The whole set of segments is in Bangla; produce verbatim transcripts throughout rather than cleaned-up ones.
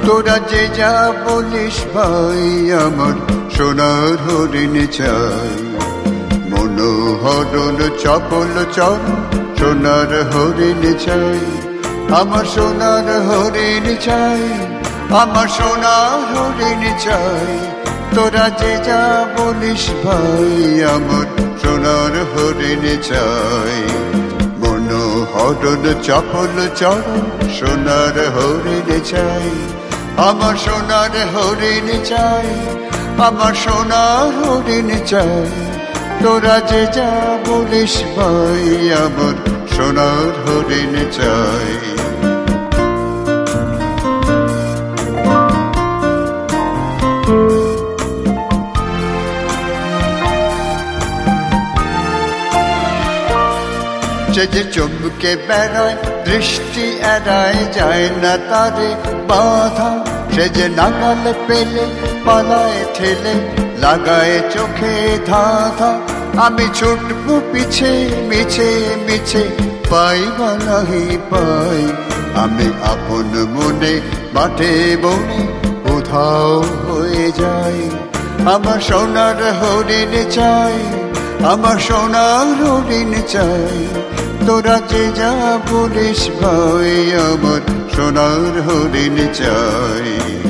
তোরা যে যা বলিস ভাই আমার সোনার হরিণ চাই। মনোহরণ চপল চরণ সোনার হরিণ চাই। আমার সোনার হরিণ চাই, আমার সোনার হরিণ চাই। তোরা যে যা বলিস ভাই আমার সোনার হরিণ চাই। মনোহরণ চপল চরণ সোনার হরিণ চাই। আমার সোনার হরিণ চাই, আমার সোনার হরিণ চাই। তোরা যে যা বলিস ভাই আমার সোনার হরিণ চাই। সে যে চমকে বেড়ায় দৃষ্টি এড়ায় যায় না তারে বাধা। সে যে নাগাল পেলে পালায় ঠেলে লাগায় চোখে ধাঁধা। আমি ছুটবো পিছে মিছে মিছে পাই বা নাহি পাই। আমি আপন মনে মাঠে বনে উধাও হয়ে যাই। আমার সোনার হরিণ চাই, আমার সোনার হরিণ চাই। তোরা যে যা বলিস ভাই আমার সোনার হরিণ চাই।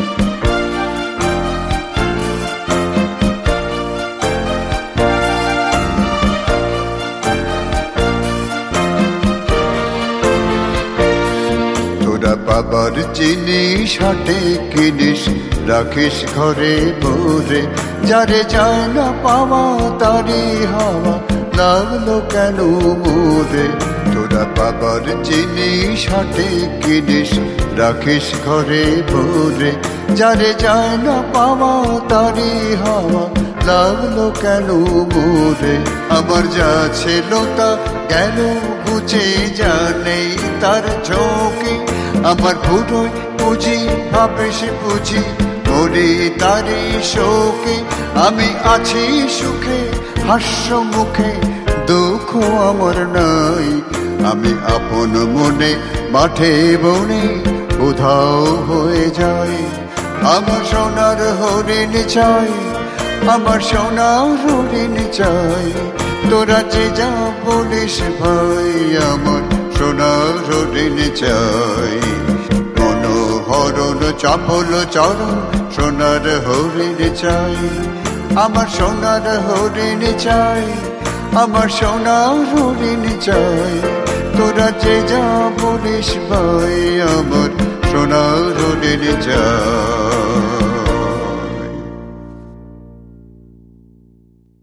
তোরা বাবার জিনিস হাটে কিনিস রাখিস ঘরে ভরে। যারে যায় না পাওয়া তারি হাওয়া লাগলো কেন মোরে। তোরা বাবার জিনিস হাটে কিনিস রাখিস ঘরে ভরে। যারে যায় না পাওয়া তারি হাওয়া লাগলো কেন মোরে। আমার যা ছিল তা গেল বুঝে যা নেই তার ঝোঁকে। আমার পুরোই বুঝি ভাবে সে বুঝি মরি তারি শোকে। আমি আছি সুখে হাস্য মুখে দুঃখ আমার নাই। আমি আপন মনে মাঠে বনে উধাও হয়ে যাই। আমার সোনার হরিণ চাই, আমার সোনার হরিণ চাই। তোরা যে যা বলিস ভাই আমার সোনার হরিণ চাই। মনোহরণ চপল চরণ সোনার হরিণ চাই। আমার সোনার হরিণ চাই, আমার সোনার হরিণ চাই। তোরা যে যা বলিস ভাই আমার সোনার হরিণ চাই।